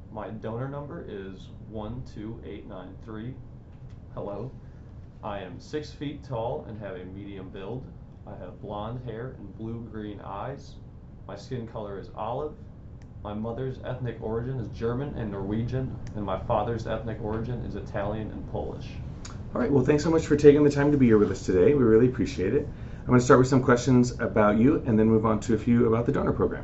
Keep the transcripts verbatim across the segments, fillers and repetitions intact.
My donor number is one two eight nine three. Hello. I am six feet tall and have a medium build. I have blonde hair and blue-green eyes. My skin color is olive. My mother's ethnic origin is German and Norwegian, and my father's ethnic origin is Italian and Polish. All right, well, thanks so much for taking the time to be here with us today. We really appreciate it. I'm going to start with some questions about you and then move on to a few about the donor program.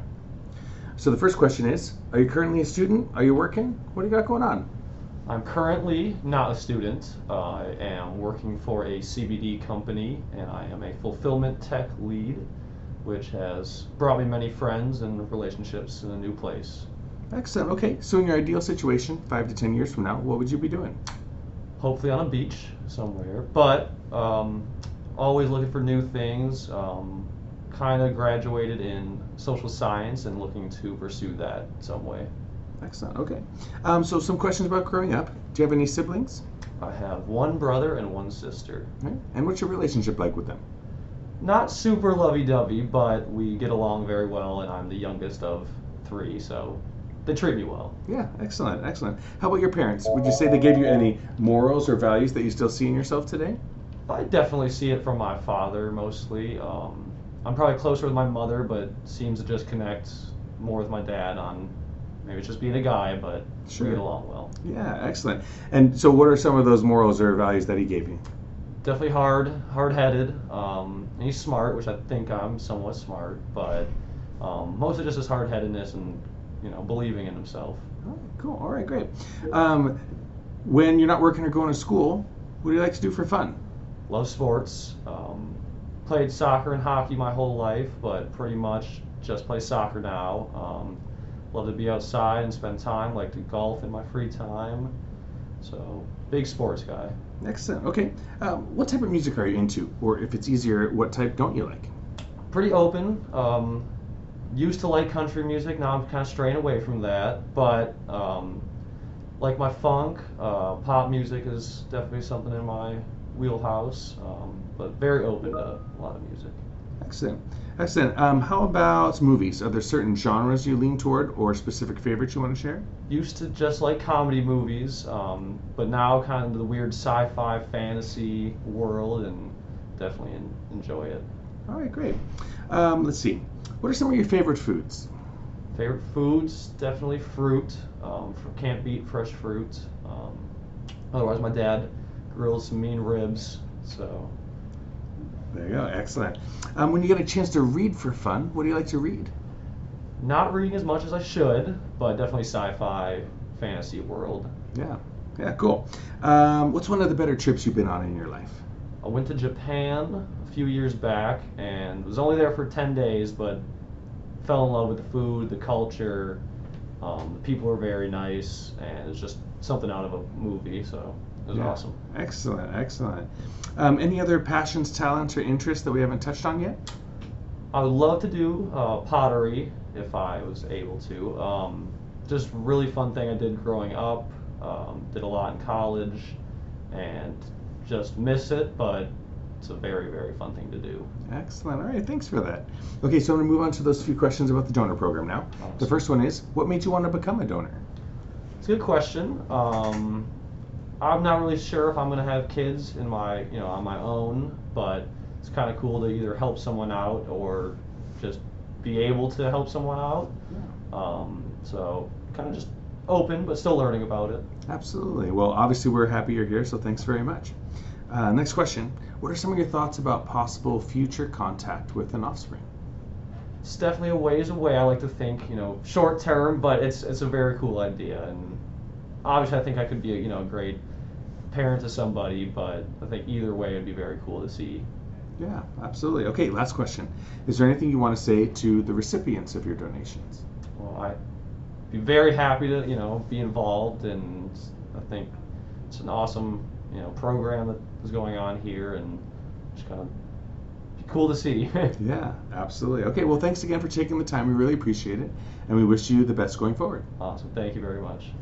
So the first question is, are you currently a student? Are you working? What do you got going on? I'm currently not a student. Uh, I am working for a C B D company, and I am a fulfillment tech lead, which has brought me many friends and relationships in a new place. Excellent. Okay, so in your ideal situation, five to ten years from now, what would you be doing? Hopefully on a beach somewhere, but um, always looking for new things. Um, kind of graduated in social science and looking to pursue that some way. Excellent. Okay. Um, so some questions about growing up. Do you have any siblings? I have one brother and one sister. Okay. And what's your relationship like with them? Not super lovey-dovey, but we get along very well, and I'm the youngest of three, so they treat me well. Yeah, excellent, excellent. How about your parents? Would you say they gave you any morals or values that you still see in yourself today? I definitely see it from my father mostly. Um, I'm probably closer with my mother, but seems to just connect more with my dad on maybe it's just being a guy, but Sure. we get along well. Yeah, excellent. And so what are some of those morals or values that he gave you? Definitely hard, hard-headed. Um, and he's smart, which I think I'm somewhat smart, but um, mostly just his hard-headedness and you know believing in himself. All right, cool. All right, great. Um, when you're not working or going to school, what do you like to do for fun? Love sports. Um, played soccer and hockey my whole life, but pretty much just play soccer now. Um, love to be outside and spend time. Like to golf in my free time. So big sports guy. Excellent. Okay. Um, what type of music are you into? Or if it's easier, what type don't you like? Pretty open. Um, used to like country music. Now I'm kind of straying away from that. But um, like my funk, uh, pop music is definitely something in my wheelhouse. Um, but very open to a lot of music. Excellent. Excellent. Um, how about movies? Are there certain genres you lean toward or specific favorites you want to share? Used to just like comedy movies, um, but now kind of the weird sci-fi fantasy world, and definitely en- enjoy it. All right, great. Um, let's see. What are some of your favorite foods? Favorite foods, definitely fruit. Um, f- can't beat fresh fruit. Um, otherwise, my dad grills some mean ribs. So There you go. Excellent. Um, when you get a chance to read for fun, what do you like to read? not reading as much as I should, but definitely sci-fi fantasy world. Yeah. Yeah, cool. Um, what's one of the better trips you've been on in your life? I went to Japan a few years back and was only there for ten days, but fell in love with the food, the culture. Um, the people were very nice, and it's just something out of a movie, so it was Yeah. awesome. Excellent, excellent. Um, any other passions, talents, or interests that we haven't touched on yet? I would love to do uh, pottery if I was able to. Um, just really fun thing I did growing up. Um, did a lot in college, and just miss it, but it's a very, very fun thing to do. Excellent. All right, thanks for that. Okay, so I'm going to move on to those few questions about the donor program now. Awesome. The first one is, what made you want to become a donor? It's a good question. Um, I'm not really sure if I'm going to have kids in my, you know, on my own, but it's kind of cool to either help someone out or just be able to help someone out. Um, so kind of just open, but still learning about it. Absolutely. Well, obviously we're happy you're here, so thanks very much. Uh, next question. What are some of your thoughts about possible future contact with an offspring? It's definitely a ways away. I like to think, you know, short term, but it's it's a very cool idea, and obviously I think I could be a, you know, a great parent to somebody, but I think either way it'd be very cool to see. Yeah, absolutely. Okay, last question. Is there anything you want to say to the recipients of your donations? Well, I'd be very happy to, you know, be involved, and I think it's an awesome, you know, program that is going on here, and just kind of cool to see. Yeah, absolutely. Okay, well, thanks again for taking the time. We really appreciate it, and we wish you the best going forward. Awesome. Thank you very much.